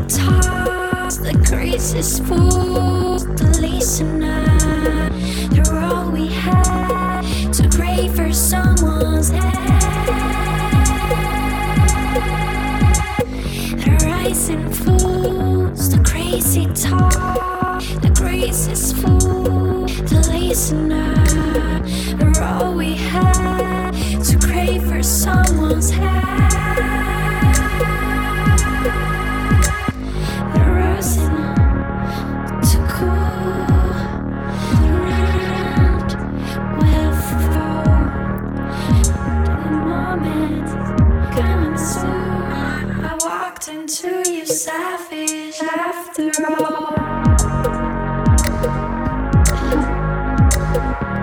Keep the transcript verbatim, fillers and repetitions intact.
talk, the greatest fool, the listener. They're all we had to crave for someone's head. The rising fools, the crazy talk, the greatest fool, the listener. They're all we had to crave for someone's head. Into you, savage, after all.